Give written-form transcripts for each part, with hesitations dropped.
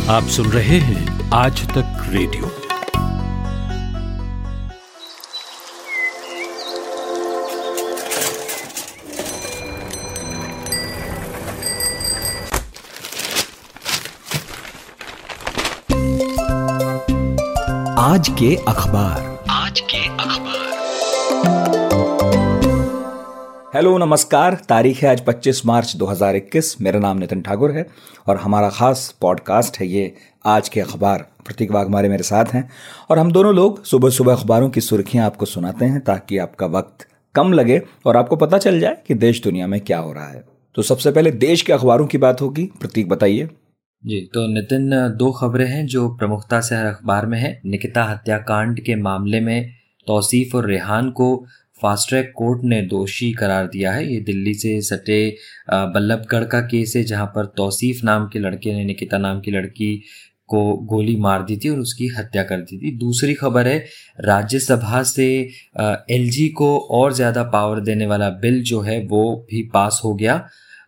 आप सुन रहे हैं आज तक रेडियो। आज के अखबार। हेलो नमस्कार। तारीख है आज 25 मार्च 2021। मेरा नाम नितिन ठाकुर है और हमारा खास पॉडकास्ट है ये आज के अखबार। प्रतीक वाघमारे मेरे साथ हैं और हम दोनों लोग सुबह सुबह अखबारों की सुर्खियां आपको सुनाते हैं ताकि आपका वक्त कम लगे और आपको पता चल जाए कि देश दुनिया में क्या हो रहा है। तो सबसे पहले देश के अखबारों की बात होगी। प्रतीक बताइए। जी तो नितिन, दो खबरें हैं जो प्रमुखता से हर अखबार में है। निकिता हत्याकांड के मामले में तौसीफ और रेहान को फास्ट ट्रैक कोर्ट ने दोषी करार दिया है। ये दिल्ली से सटे बल्लभगढ़ का केस है जहां पर तौसीफ नाम के लड़के ने निकिता नाम की लड़की को गोली मार दी थी और उसकी हत्या कर दी थी। दूसरी खबर है राज्यसभा से एलजी को और ज़्यादा पावर देने वाला बिल जो है वो भी पास हो गया।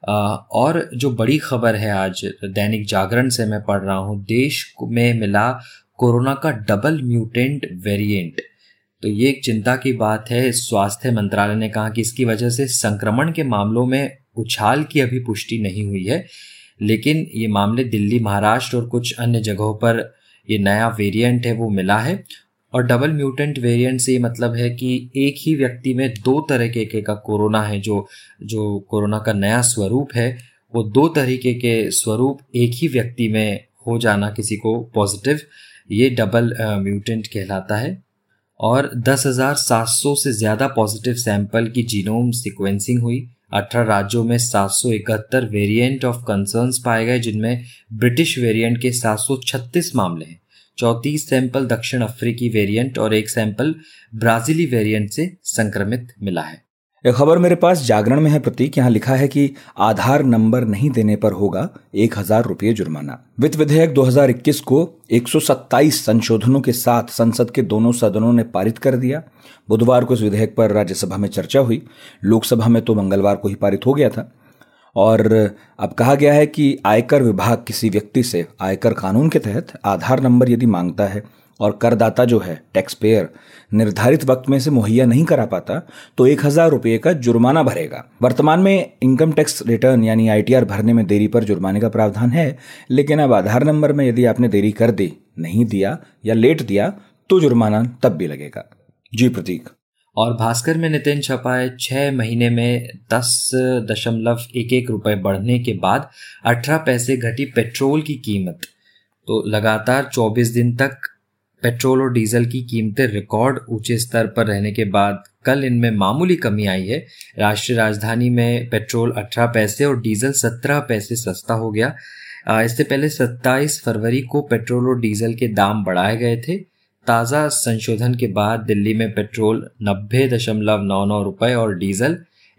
और जो बड़ी खबर है आज दैनिक जागरण से मैं पढ़ रहा हूँ, देश में मिला कोरोना का डबल म्यूटेंट वेरिएंट। तो ये एक चिंता की बात है। स्वास्थ्य मंत्रालय ने कहा कि इसकी वजह से संक्रमण के मामलों में उछाल की अभी पुष्टि नहीं हुई है, लेकिन ये मामले दिल्ली, महाराष्ट्र और कुछ अन्य जगहों पर ये नया वेरिएंट है वो मिला है। और डबल म्यूटेंट वेरिएंट से ये मतलब है कि एक ही व्यक्ति में दो तरीके का कोरोना है। जो कोरोना का नया स्वरूप है वो दो तरीके के स्वरूप एक ही व्यक्ति में हो जाना किसी को पॉजिटिव, ये डबल म्यूटेंट कहलाता है। और 10,700 से ज़्यादा पॉजिटिव सैंपल की जीनोम सीक्वेंसिंग हुई। 18 राज्यों में 771 वेरिएंट ऑफ कंसर्न्स पाए गए, जिनमें ब्रिटिश वेरिएंट के 736 मामले हैं। 34 सैंपल दक्षिण अफ्रीकी वेरिएंट और एक सैंपल ब्राजीली वेरिएंट से संक्रमित मिला है। एक खबर मेरे पास जागरण में है प्रतीक। यहाँ लिखा है कि आधार नंबर नहीं देने पर होगा 1,000 रुपये जुर्माना। वित्त विधेयक 2021 को 127 संशोधनों के साथ संसद के दोनों सदनों ने पारित कर दिया। बुधवार को इस विधेयक पर राज्यसभा में चर्चा हुई। लोकसभा में तो मंगलवार को ही पारित हो गया था। और अब कहा गया है कि आयकर विभाग किसी व्यक्ति से आयकर कानून के तहत आधार नंबर यदि मांगता है और करदाता जो है टैक्स पेयर निर्धारित वक्त में से मुहैया नहीं करा पाता तो 1,000 रुपये का जुर्माना भरेगा। वर्तमान में इनकम टैक्स रिटर्न यानी ITR भरने में देरी पर जुर्माने का प्रावधान है, लेकिन अब आधार नंबर में यदि आपने देरी कर दी, नहीं दिया या लेट दिया तो जुर्माना तब भी लगेगा। जी प्रतीक। और भास्कर में नितिन छपा है 6 महीने में 10.11 रुपये बढ़ने के बाद 18 पैसे घटी पेट्रोल की कीमत। तो लगातार 24 दिन तक पेट्रोल और डीजल की कीमतें रिकॉर्ड ऊंचे स्तर पर रहने के बाद कल इनमें मामूली कमी आई है। राष्ट्रीय राजधानी में पेट्रोल 18 पैसे और डीजल 17 पैसे सस्ता हो गया। इससे पहले 27 फरवरी को पेट्रोल और डीजल के दाम बढ़ाए गए थे। ताज़ा संशोधन के बाद दिल्ली में पेट्रोल 90.99 रुपये और डीजल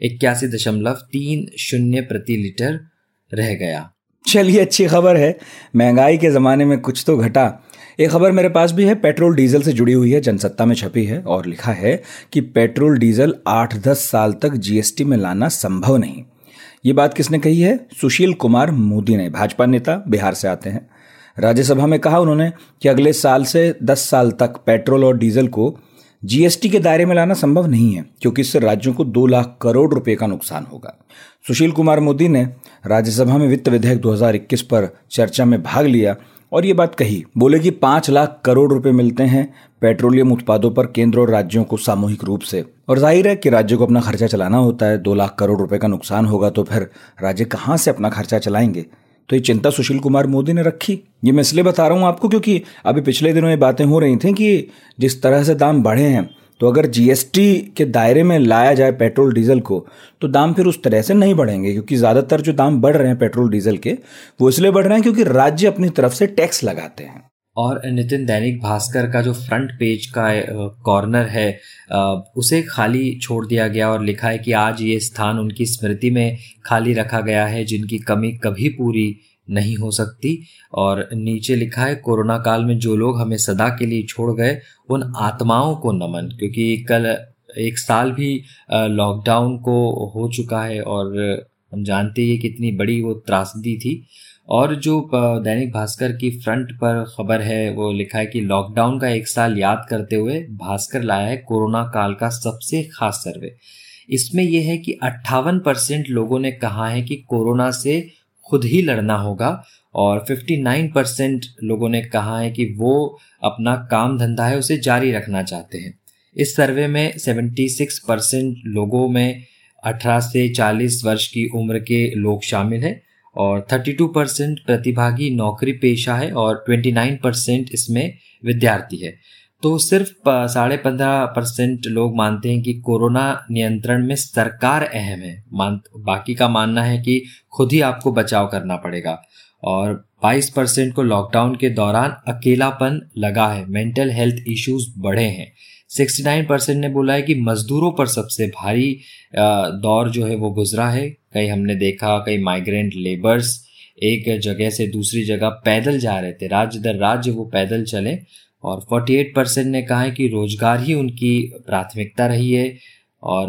81.30 प्रति लीटर रह गया। चलिए, अच्छी खबर है। महंगाई के ज़माने में कुछ तो घटा। एक खबर मेरे पास भी है, पेट्रोल डीजल से जुड़ी हुई है, जनसत्ता में छपी है और लिखा है कि पेट्रोल डीजल 8-10 साल तक GST में लाना संभव नहीं। ये बात किसने कही है? सुशील कुमार मोदी ने, भाजपा नेता, बिहार से आते हैं। राज्यसभा में कहा उन्होंने कि अगले साल से 10 साल तक पेट्रोल और डीजल को GST के दायरे में लाना संभव नहीं है क्योंकि इससे राज्यों को 2 लाख करोड़ रुपए का नुकसान होगा। सुशील कुमार मोदी ने राज्यसभा में वित्त विधेयक 2021 पर चर्चा में भाग लिया और ये बात कही। बोले कि 5 लाख करोड़ रुपए मिलते हैं पेट्रोलियम उत्पादों पर केंद्र और राज्यों को सामूहिक रूप से, और जाहिर है कि राज्यों को अपना खर्चा चलाना होता है। 2 लाख करोड़ रुपए का नुकसान होगा तो फिर राज्य कहाँ से अपना खर्चा चलाएंगे? तो ये चिंता सुशील कुमार मोदी ने रखी। ये मैं इसलिए बता रहा हूँ आपको क्योंकि अभी पिछले दिनों ये बातें हो रही थी कि जिस तरह से दाम बढ़े हैं तो अगर GST के दायरे में लाया जाए पेट्रोल डीजल को तो दाम फिर उस तरह से नहीं बढ़ेंगे, क्योंकि ज़्यादातर जो दाम बढ़ रहे हैं पेट्रोल डीजल के वो इसलिए बढ़ रहे हैं क्योंकि राज्य अपनी तरफ से टैक्स लगाते हैं। और नितिन, दैनिक भास्कर का जो फ्रंट पेज का कॉर्नर है उसे खाली छोड़ दिया गया और लिखा है कि आज ये स्थान उनकी स्मृति में खाली रखा गया है जिनकी कमी कभी पूरी नहीं हो सकती। और नीचे लिखा है कोरोना काल में जो लोग हमें सदा के लिए छोड़ गए उन आत्माओं को नमन, क्योंकि कल 1 साल भी लॉकडाउन को हो चुका है और हम जानते हैं कितनी बड़ी वो त्रासदी थी। और जो दैनिक भास्कर की फ्रंट पर खबर है वो लिखा है कि लॉकडाउन का 1 साल याद करते हुए भास्कर लाया है कोरोना काल का सबसे खास सर्वे। इसमें यह है कि 58% लोगों ने कहा है कि कोरोना से खुद ही लड़ना होगा और 59% लोगों ने कहा है कि वो अपना काम धंधा है उसे जारी रखना चाहते हैं। इस सर्वे में 76% लोगों में 18 से 40 वर्ष की उम्र के लोग शामिल हैं और 32% प्रतिभागी नौकरी पेशा है और 29% इसमें विद्यार्थी है। तो सिर्फ 15.5% लोग मानते हैं कि कोरोना नियंत्रण में सरकार अहम है। बाकी का मानना है कि खुद ही आपको बचाव करना पड़ेगा और 22% को लॉकडाउन के दौरान अकेलापन लगा है, मेंटल हेल्थ इश्यूज बढ़े हैं। 69% ने बोला है कि मजदूरों पर सबसे भारी दौर जो है वो गुजरा है। कई हमने देखा कई माइग्रेंट लेबर्स एक जगह से दूसरी जगह पैदल जा रहे थे, राज्य दर राज्य वो पैदल चले और 48% ने कहा है कि रोजगार ही उनकी प्राथमिकता रही है और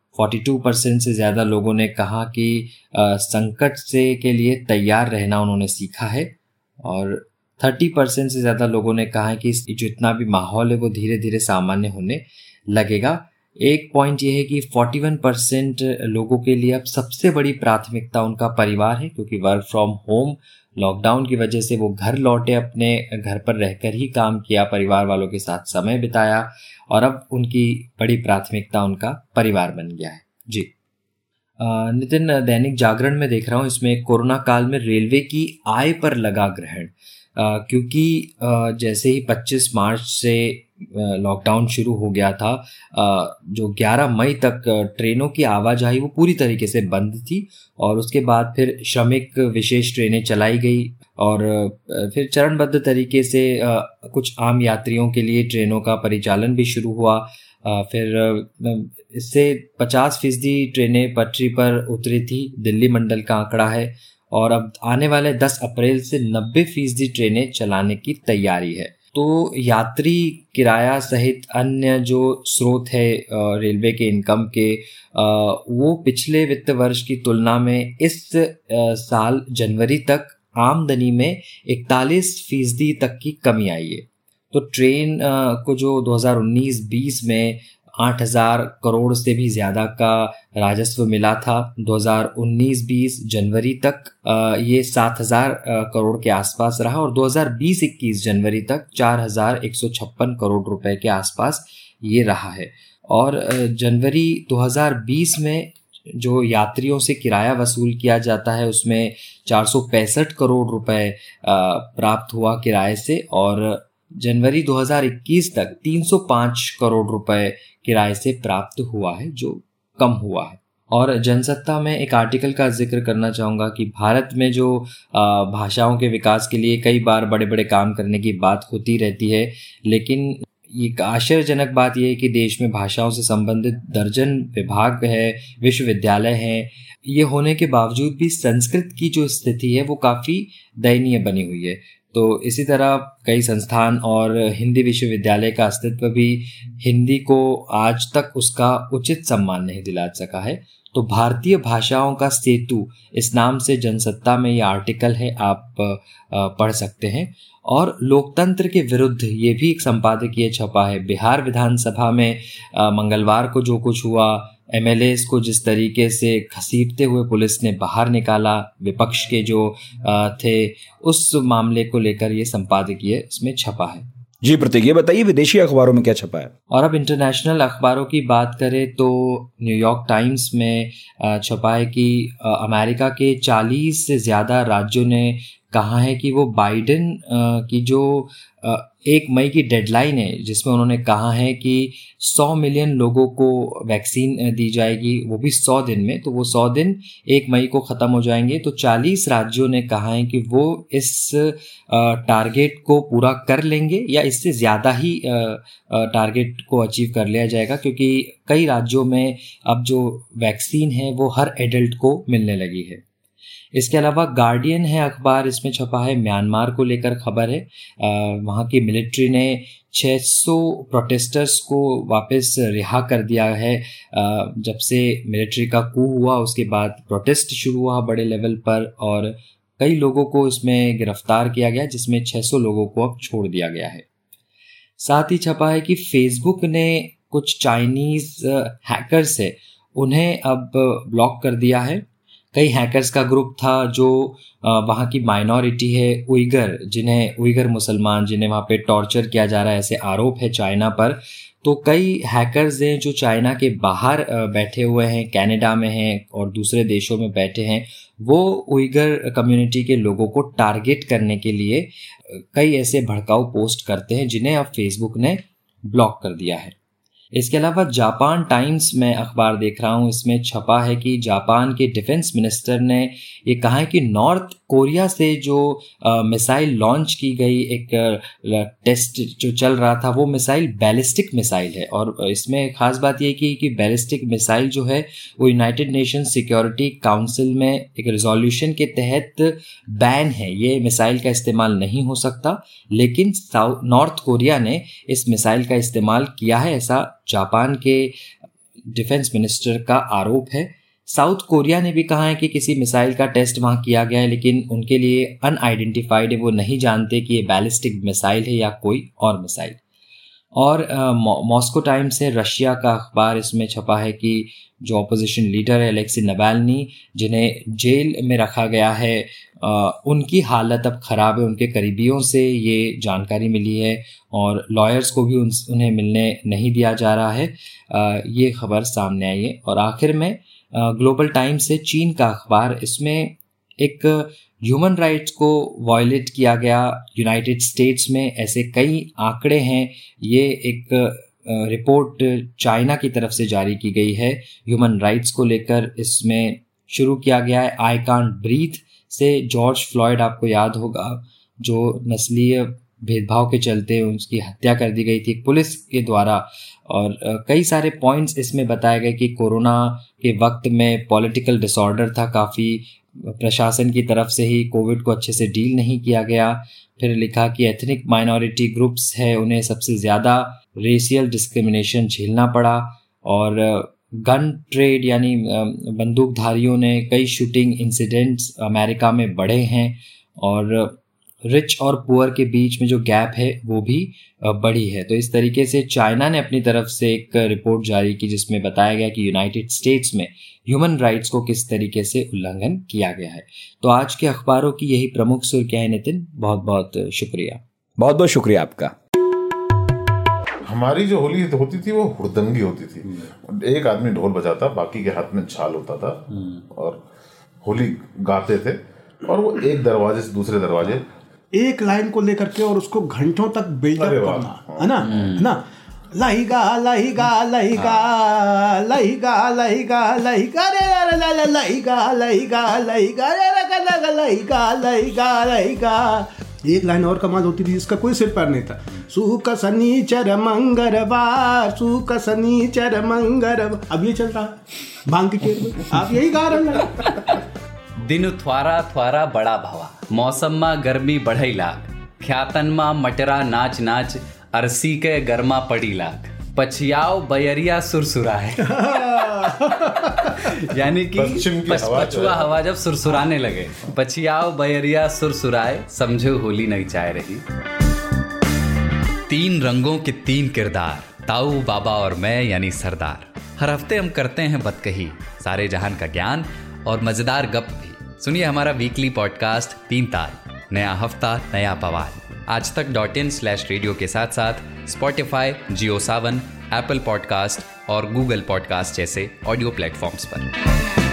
42% से ज़्यादा लोगों ने कहा कि संकट से के लिए तैयार रहना उन्होंने सीखा है और 30% से ज़्यादा लोगों ने कहा है कि जो इतना भी माहौल है वो धीरे धीरे सामान्य होने लगेगा। एक पॉइंट ये है कि 41% लोगों के लिए अब सबसे बड़ी प्राथमिकता उनका परिवार है, क्योंकि वर्क फ्रॉम होम लॉकडाउन की वजह से वो घर लौटे, अपने घर पर रहकर ही काम किया, परिवार वालों के साथ समय बिताया और अब उनकी बड़ी प्राथमिकता उनका परिवार बन गया है। जी नितिन, दैनिक जागरण में देख रहा हूँ इसमें कोरोना काल में रेलवे की आय पर लगा ग्रहण, क्योंकि जैसे ही 25 मार्च से लॉकडाउन शुरू हो गया था, जो 11 मई तक ट्रेनों की आवाजाही वो पूरी तरीके से बंद थी और उसके बाद फिर श्रमिक विशेष ट्रेनें चलाई गई और फिर चरणबद्ध तरीके से कुछ आम यात्रियों के लिए ट्रेनों का परिचालन भी शुरू हुआ। फिर इससे 50% ट्रेनें पटरी पर उतरी थी, दिल्ली मंडल का आंकड़ा है, और अब आने वाले 10 अप्रैल से 90% ट्रेनें चलाने की तैयारी है। तो यात्री किराया सहित अन्य जो स्रोत है रेलवे के इनकम के, वो पिछले वित्त वर्ष की तुलना में इस साल जनवरी तक आमदनी में 41% तक की कमी आई है। तो ट्रेन को जो 2019-20 में 8,000 करोड़ से भी ज़्यादा का राजस्व मिला था, 2019-20 जनवरी तक ये 7,000 करोड़ के आसपास रहा और 2020-21 जनवरी तक 4,156 करोड़ रुपए के आसपास ये रहा है। और जनवरी 2020 में जो यात्रियों से किराया वसूल किया जाता है उसमें 465 करोड़ रुपए प्राप्त हुआ किराए से और जनवरी 2021 तक 305 करोड़ रुपए किराए से प्राप्त हुआ है, जो कम हुआ है। और जनसत्ता में एक आर्टिकल का जिक्र करना चाहूँगा कि भारत में जो भाषाओं के विकास के लिए कई बार बड़े बड़े काम करने की बात होती रहती है, लेकिन एक आश्चर्यजनक बात यह है कि देश में भाषाओं से संबंधित दर्जन विभाग है, विश्वविद्यालय हैं, ये होने के बावजूद भी संस्कृत की जो स्थिति है वो काफ़ी दयनीय बनी हुई है। तो इसी तरह कई संस्थान और हिंदी विश्वविद्यालय का अस्तित्व भी हिंदी को आज तक उसका उचित सम्मान नहीं दिला सका है। तो भारतीय भाषाओं का सेतु इस नाम से जनसत्ता में ये आर्टिकल है, आप पढ़ सकते हैं। और लोकतंत्र के विरुद्ध ये भी एक संपादकीय छपा है। बिहार विधानसभा में मंगलवार को जो कुछ हुआ, एमएलएस को जिस तरीके से घसीटते हुए पुलिस ने बाहर निकाला, विपक्ष के जो थे, उस मामले को लेकर ये संपादकीय इसमें छपा है। जी प्रतीक, ये बताइए विदेशी अखबारों में क्या छपा है? और अब इंटरनेशनल अखबारों की बात करें तो न्यूयॉर्क टाइम्स में छपा है कि अमेरिका के 40 से ज़्यादा राज्यों ने कहा है कि वो बाइडेन की जो 1 मई की डेडलाइन है, जिसमें उन्होंने कहा है कि 100 मिलियन लोगों को वैक्सीन दी जाएगी, वो भी 100 दिन में, तो वो 100 दिन 1 मई को ख़त्म हो जाएंगे। तो 40 राज्यों ने कहा है कि वो इस टारगेट को पूरा कर लेंगे या इससे ज़्यादा ही टारगेट को अचीव कर लिया जाएगा, क्योंकि कई राज्यों में अब जो वैक्सीन है वो हर एडल्ट को मिलने लगी है। इसके अलावा गार्डियन है अखबार, इसमें छपा है म्यांमार को लेकर खबर है। वहाँ की मिलिट्री ने 600 प्रोटेस्टर्स को वापस रिहा कर दिया है। जब से मिलिट्री का कू हुआ उसके बाद प्रोटेस्ट शुरू हुआ बड़े लेवल पर और कई लोगों को इसमें गिरफ्तार किया गया, जिसमें 600 लोगों को अब छोड़ दिया गया है। साथ ही छपा है कि फेसबुक ने कुछ चाइनीज हैकर्स है उन्हें अब ब्लॉक कर दिया है। कई हैकर्स का ग्रुप था जो वहाँ की माइनॉरिटी है उइगर मुसलमान, जिन्हें वहाँ पे टॉर्चर किया जा रहा है, ऐसे आरोप है चाइना पर। तो कई हैकर्स हैं जो चाइना के बाहर बैठे हुए हैं, कनाडा में हैं और दूसरे देशों में बैठे हैं, वो उइगर कम्युनिटी के लोगों को टारगेट करने के लिए कई ऐसे भड़काऊ पोस्ट करते हैं, जिन्हें अब फेसबुक ने ब्लॉक कर दिया है। इसके अलावा जापान टाइम्स में अखबार देख रहा हूँ, इसमें छपा है कि जापान के डिफेंस मिनिस्टर ने ये कहा है कि नॉर्थ कोरिया से जो मिसाइल लॉन्च की गई, एक टेस्ट जो चल रहा था, वो मिसाइल बैलिस्टिक मिसाइल है। और इसमें खास बात ये कि बैलिस्टिक मिसाइल जो है वो यूनाइटेड नेशन सिक्योरिटी काउंसिल में एक रिजोल्यूशन के तहत बैन है, ये मिसाइल का इस्तेमाल नहीं हो सकता, लेकिन नॉर्थ कोरिया ने इस मिसाइल का इस्तेमाल किया है, ऐसा जापान के डिफेंस मिनिस्टर का आरोप है। साउथ कोरिया ने भी कहा है कि किसी मिसाइल का टेस्ट वहां किया गया है, लेकिन उनके लिए अनआइडेंटिफाइड है, वो नहीं जानते कि ये बैलिस्टिक मिसाइल है या कोई और मिसाइल। और मॉस्को टाइम्स है रशिया का अखबार, इसमें छपा है कि जो ऑपोजिशन लीडर है अलेक्सी नवाल्नी, जिन्हें जेल में रखा गया है, उनकी हालत अब ख़राब है। उनके करीबियों से ये जानकारी मिली है और लॉयर्स को भी उन्हें मिलने नहीं दिया जा रहा है, ये खबर सामने आई है। और आखिर में ग्लोबल टाइम्स से चीन का अखबार, इसमें एक ह्यूमन राइट्स को वायलेट किया गया यूनाइटेड स्टेट्स में, ऐसे कई आंकड़े हैं। ये एक रिपोर्ट चाइना की तरफ से जारी की गई है ह्यूमन राइट्स को लेकर। इसमें शुरू किया गया है आई कांट ब्रीथ से। जॉर्ज फ्लॉयड आपको याद होगा, जो नस्लीय भेदभाव के चलते उसकी हत्या कर दी गई थी पुलिस के द्वारा। और कई सारे पॉइंट्स इसमें बताए गए कि कोरोना के वक्त में पॉलिटिकल डिसऑर्डर था, काफ़ी प्रशासन की तरफ से ही कोविड को अच्छे से डील नहीं किया गया। फिर लिखा कि एथनिक माइनॉरिटी ग्रुप्स है, उन्हें सबसे ज़्यादा रेशियल डिस्क्रिमिनेशन झेलना पड़ा। और गन ट्रेड यानी बंदूकधारियों ने कई शूटिंग इंसिडेंट्स अमेरिका में बढ़े हैं। और रिच और पुअर के बीच में जो गैप है वो भी बढ़ी है। तो इस तरीके से चाइना ने अपनी तरफ से एक रिपोर्ट जारी की, जिसमें बताया गया कि यूनाइटेड स्टेट्स में ह्यूमन राइट्स को किस तरीके से उल्लंघन किया गया है। तो आज के अखबारों की यही प्रमुख सुर्खियां हैं। नितिन, बहुत बहुत शुक्रिया। बहुत बहुत शुक्रिया आपका। हमारी जो होली होती थी वो हुड़दंगी होती थी। एक आदमी ढोल बजाता, बाकी के हाथ में छाल होता था और होली गाते थे। और वो एक दरवाजे से दूसरे दरवाजे एक लाइन को लेकर के और उसको घंटों तक बिल्डअप करना, है ना लहिगा लहिगा लहिगा लहिगा लहिगा लहिगा रे लहिगा लहिगा लहिगा रे लहिगा लहिगा लहिगा। एक लाइन और कमाल होती थी जिसका कोई सिर पैर नहीं था। सुख शनिचर मंगलवार, सुख शनिचर मंगलवार। अब ये चल रहा है भांग की टेर में, आप यही गा रहे हैं। दिन थ्वारा थ्वारा बड़ा भवा, मौसम में गर्मी बढ़ई लाग, ख्यातन में मटरा नाच नाच, अरसी के गर्मा पड़ी लाग, पछियाओ बयरिया सुरसुराए। यानी कि पछुआ हवा जब सुरसुराने लगे, पछियाओ बयरिया सुरसुराए, समझो होली नहीं चाह रही। 3 रंगों के 3 किरदार, ताऊ, बाबा और मैं यानी सरदार। हर हफ्ते हम करते हैं बतकही, सारे जहान का ज्ञान और मजेदार गप भी। सुनिए हमारा वीकली पॉडकास्ट 3 ताल, नया हफ्ता नया बवाल। आज तक.in/रेडियो के साथ साथ Spotify, Jio Saavn, Apple podcast और गूगल पॉडकास्ट जैसे ऑडियो प्लेटफॉर्म्स पर।